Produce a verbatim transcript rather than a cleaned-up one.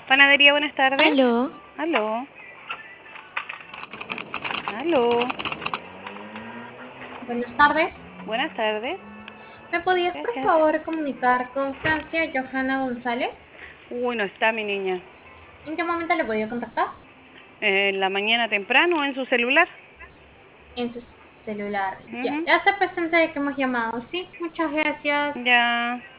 Panadería, buenas tardes. Aló, Aló. Aló. Buenas tardes. Buenas tardes. ¿Me podías por Gracias. favor comunicar con Francia Johanna González? Uy, no está mi niña. ¿En qué momento le podía contactar? ¿En la mañana temprano en su celular? En su celular. Ya, Ujú. ya está presente de que hemos llamado. Sí, muchas gracias. Ya.